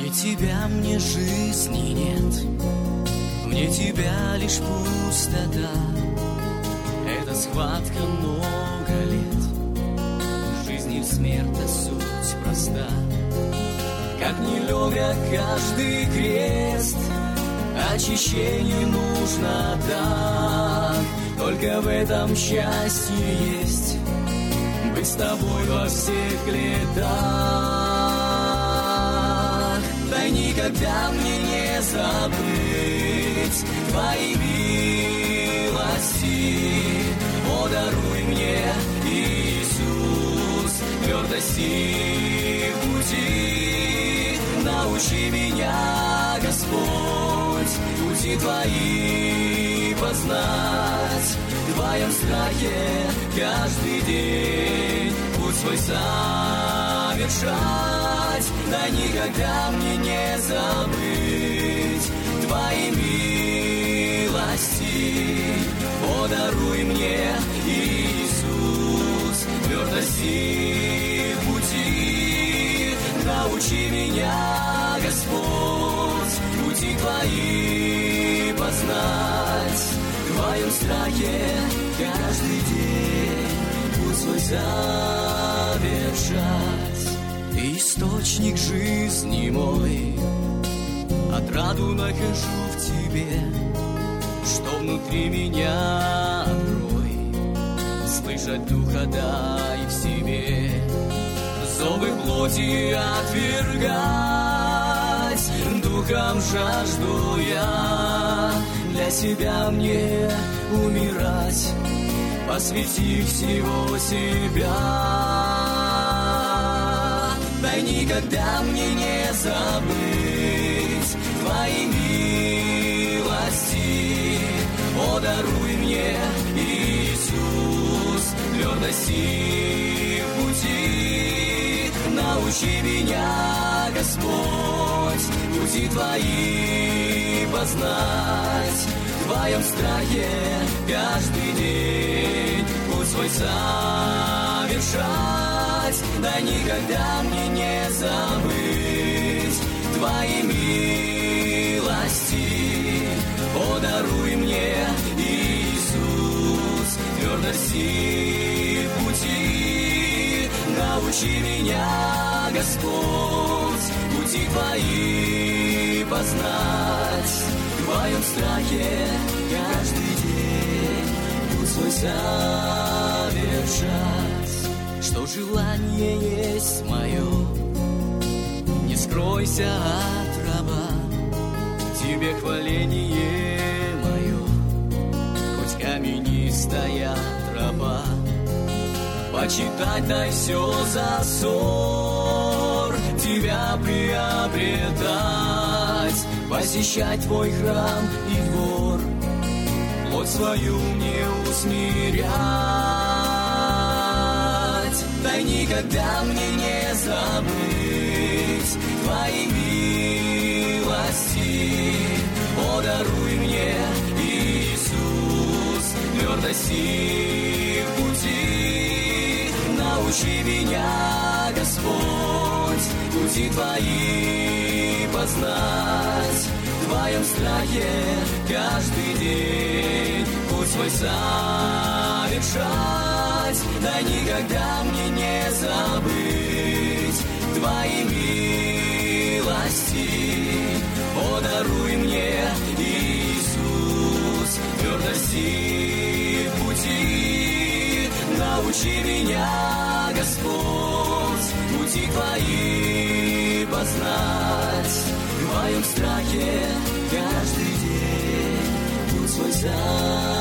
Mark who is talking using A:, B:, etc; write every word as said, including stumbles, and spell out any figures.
A: Вне тебя мне жизни нет, вне тебя лишь пустота. Это схватка много лет, жизни смерть суть проста. Как нелегок каждый крест, очищение нужно так. Только в этом счастье есть, быть с тобой во всех летах. Дай никогда мне не забыть твои милости. О, даруй мне, Иисус, твердости в пути. Научи меня, Господь, пути твои познать. В твоем страхе каждый день путь свой совершать. Да никогда мне не забыть твои милости. О, даруй мне, Иисус, твердости в пути. Научи меня, Господь, пути твои познать. В твоем страхе каждый день путь свой совершать. Ты источник жизни мой, отраду нахожу в тебе. Что внутри меня открой, слышать духа дай в себе. Зовы плоти отвергать, духом жажду я. Для себя мне умирать, посвятив всего себя. Дай никогда мне не забыть твои милости. О, даруй мне, Иисус, твердости в пути. Научи меня, Господь, пути твои познать. В твоем страхе каждый день путь свой совершать. Да никогда мне не забыть твои милости. О, даруй мне, Иисус, твердости в пути. Научи меня, Господь, пути твои познать. В твоем страхе каждый день путь свой совершать. Что желание есть мое, не скройся от раба. Тебе хваление мое, хоть каменистая тропа. Почитать дай все за ссор, тебя приобретать, посещать твой храм и двор, плоть свою не усмирять. Дай никогда мне не забыть твои милости. О, даруй мне, Иисус, твердости в пути. Научи меня, Господь, пути твои познать. В твоем страхе каждый день путь свой совершать. Да никогда мне не забыть твои милости. О, даруй мне, Иисус, твердости в пути. Научи меня, Господь, пути твои познать. В твоем страхе каждый день путь свой совершать.